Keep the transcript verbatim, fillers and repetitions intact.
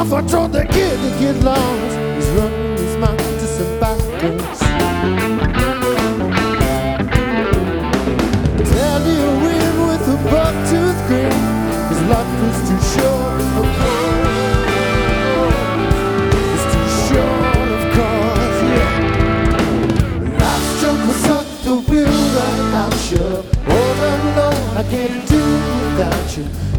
off, I told the kid to get lost. He's running his mouth to some bikers. Tell you win with a buck-tooth grin. His life is too short, of course. It's too short, of course, yeah. Life's joke was suck the wheel right out, sure. All alone, I can't do without you.